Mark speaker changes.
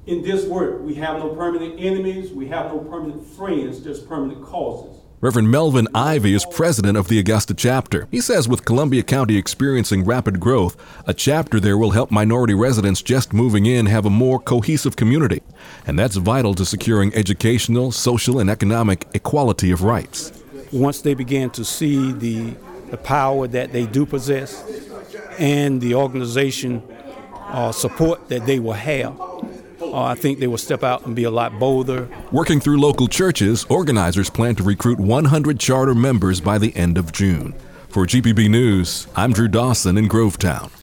Speaker 1: In this work, we have no permanent enemies, we have no permanent friends, just permanent causes.
Speaker 2: Reverend Melvin Ivey is president of the Augusta chapter. He says with Columbia County experiencing rapid growth, a chapter there will help minority residents just moving in have a more cohesive community. And that's vital to securing educational, social, and economic equality of rights.
Speaker 3: Once they begin to see the power that they do possess and the organization support that they will have, I think they will step out and be a lot bolder.
Speaker 2: Working through local churches, organizers plan to recruit 100 charter members by the end of June. For GPB News, I'm Drew Dawson in Grovetown.